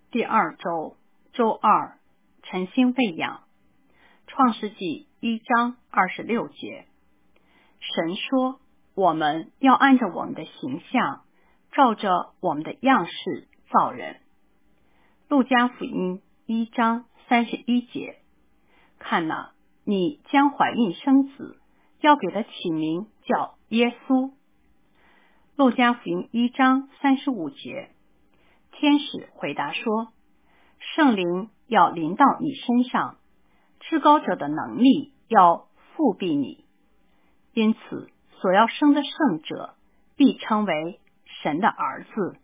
第二周周二，晨星喂养。创世纪1章26节，神说，我们要按着我们的形象，照着我们的样式造人。路加福音1章31节，看哪，你将怀孕生子，要给他起名叫耶稣。路加福音1章35节，天使回答说，圣灵要临到你身上，至高者的能力要覆庇你，因此所要生的圣者必称为神的儿子。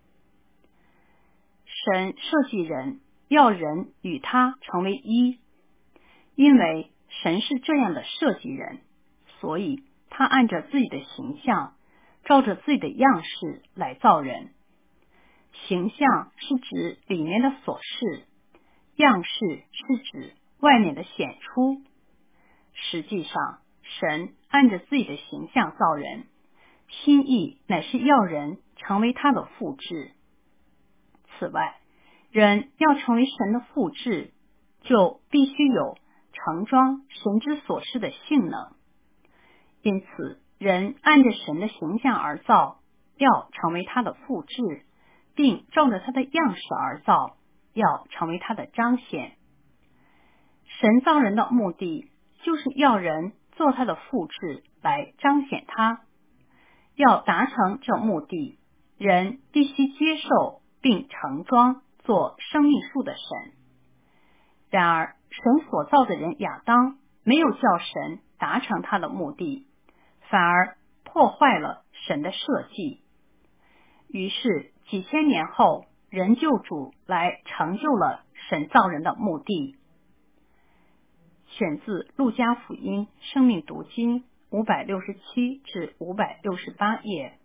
神设计人，要人与他成为一，因为神是这样的设计人，所以他按着自己的形象，照着自己的样式来造人。形象是指里面的所是，样式是指外面的显出。实际上，神按着自己的形象造人，心意乃是要人成为他的复制。此外，人要成为神的复制，就必须有承装神之所是的性能。因此，人按着神的形象而造，要成为他的复制，并照着他的样式而造，要成为他的彰显。神造人的目的，就是要人做他的复制来彰显他。要达成这目的，人必须接受并承装做生命树的神。然而，神所造的人亚当没有叫神达成他的目的，反而破坏了神的设计。于是几千年后，人救主来成就了神造人的目的。选自路加福音生命读经567至568页。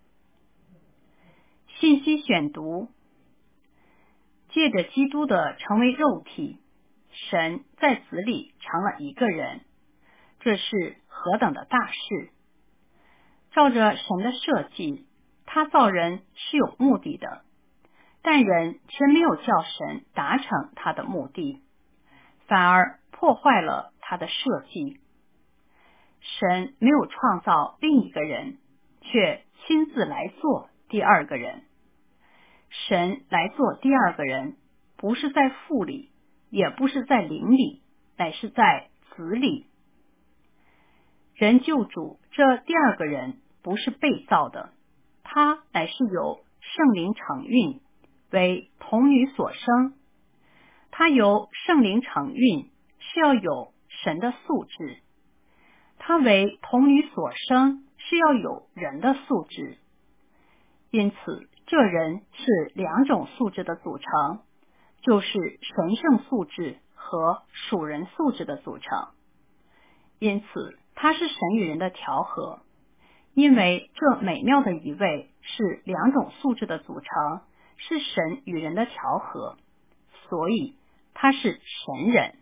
信息选读，借着基督的成为肉体，神在子里成了一个人，这是何等的大事！照着神的设计，他造人是有目的的，但人却没有叫神达成他的目的，反而破坏了他的设计。神没有创造另一个人，却亲自来做第二个人。神来做第二个人，不是在父里，也不是在灵里，乃是在子里。人救主这第二个人不是被造的，他乃是由圣灵承运，为童女所生。他由圣灵承运，是要有神的素质；他为童女所生，是要有人的素质。因此，这人是两种素质的组成，就是神圣素质和属人素质的组成。因此，他是神与人的调和。因为这美妙的一位是两种素质的组成，是神与人的调和，所以他是神人。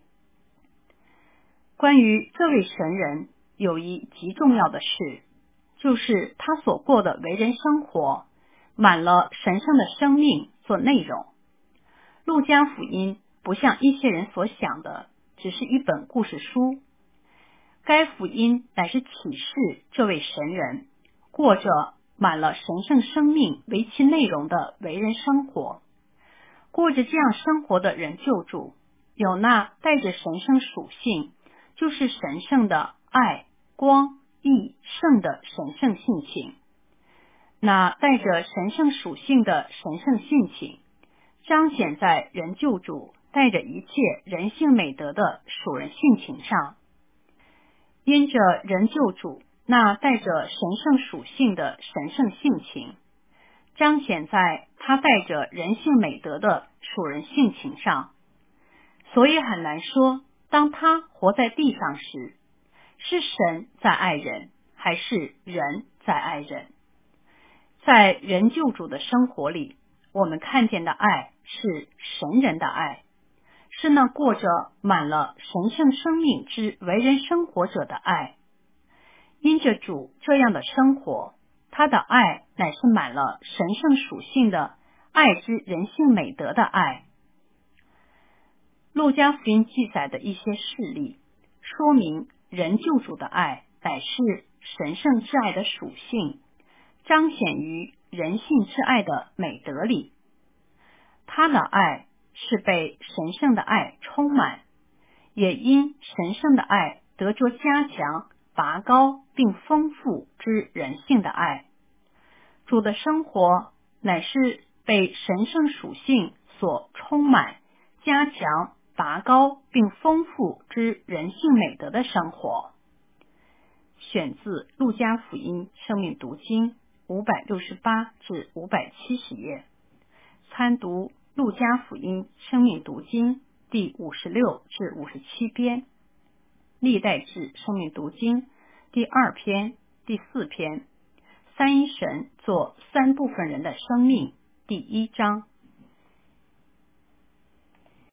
关于这位神人，有一极重要的事，就是他所过的为人生活，满了神圣的生命做内容。路加福音不像一些人所想的，只是一本故事书。该福音乃是启示这位神人过着满了神圣生命为其内容的为人生活。过着这样生活的人救主，有那带着神圣属性，就是神圣的爱、光、义、圣的神圣性情。那带着神圣属性的神圣性情，彰显在人救主带着一切人性美德的属人性情上。因着人救主那带着神圣属性的神圣性情，彰显在他带着人性美德的属人性情上，所以很难说，当他活在地上时，是神在爱人，还是人在爱人。在人救主的生活里，我们看见的爱是神人的爱，是那过着满了神圣生命之为人生活者的爱。因着主这样的生活，他的爱乃是满了神圣属性的爱之人性美德的爱。路加福音记载的一些事例，说明人救主的爱乃是神圣之爱的属性，彰显于人性之爱的美德里。他的爱是被神圣的爱充满，也因神圣的爱得着加强、拔高并丰富之人性的爱。主的生活乃是被神圣属性所充满、加强、拔高并丰富之人性美德的生活。选自路加福音生命读经568至570页，参读路加福音生命读经第56至57篇，历代志生命读经第2篇、第4篇，三一神做三部分人的生命第1章。